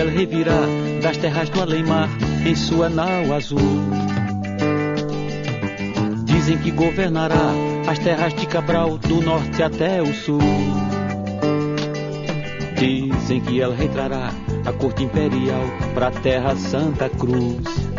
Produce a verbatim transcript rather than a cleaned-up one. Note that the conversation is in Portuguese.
ela revirá das terras do além-mar em sua nau azul. Dizem que governará as terras de Cabral do norte até o sul. Dizem que ela retrará a corte imperial pra terra Santa Cruz.